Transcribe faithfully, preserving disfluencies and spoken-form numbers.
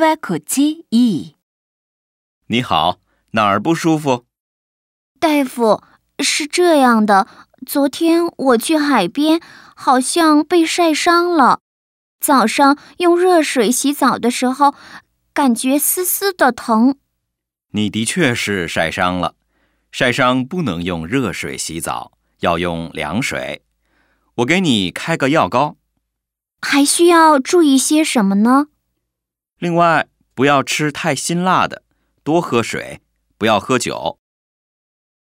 はこっちいい。 你好，哪儿不舒服？ 大夫，是这样的，昨天我去海边，好像被晒伤了。早上用热水洗澡的时候，感觉丝丝的疼。 你的确是晒伤了，晒伤不能用热水洗澡，要用凉水。我给你开个药膏。 还需要注意些什么呢？ 另外，不要吃太辛辣的，多喝水，不要喝酒。